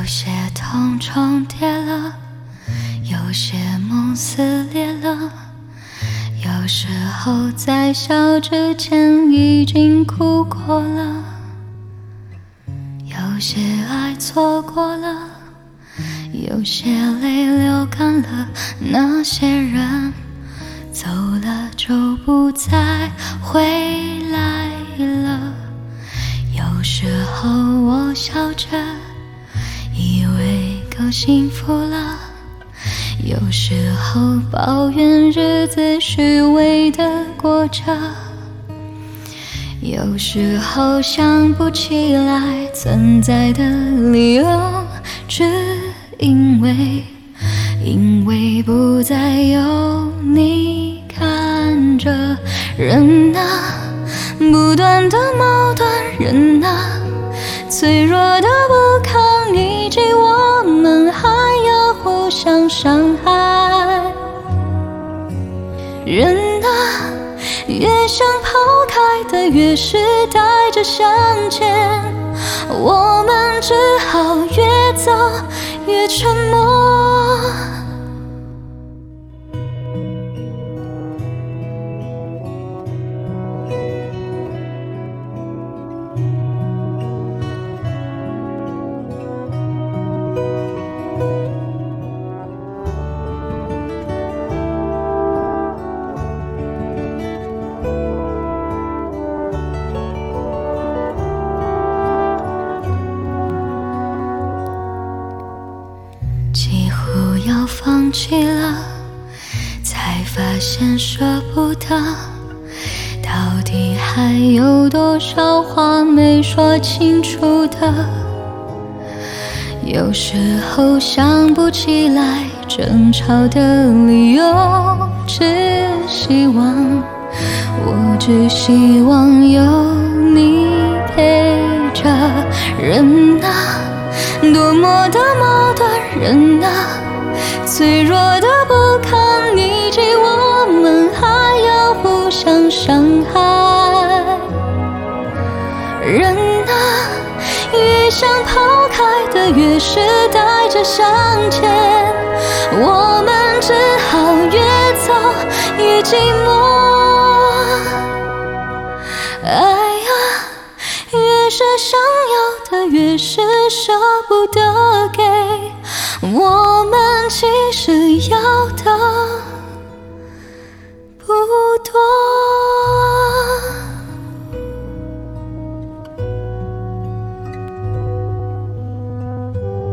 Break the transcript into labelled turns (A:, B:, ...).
A: 些痛重叠了，有些梦撕裂了，有时候在笑之前已经哭过了，有些爱错过了，有些泪流干了，那些人走了就不再回来了。有时候我笑着以为够幸福了，有时候抱怨日子虚伪的过着，有时候想不起来存在的理由，只因为不再有你看着。人啊，不断的矛盾，人啊，脆弱的不堪一击，我们还要互相伤害。人啊，越想抛开的越是带着向前，我们只好越走越沉默。几乎要放弃了，才发现舍不得，到底还有多少话没说清楚的。有时候想不起来争吵的理由，只希望有你陪着。人啊，多么的矛盾，人啊，脆弱的不堪一击，我们还要互相伤害。人啊，越想抛开的越是带着向前，我们只好越走越寂寞。爱啊，越是想要的越是舍不得给，我们其实要的不多。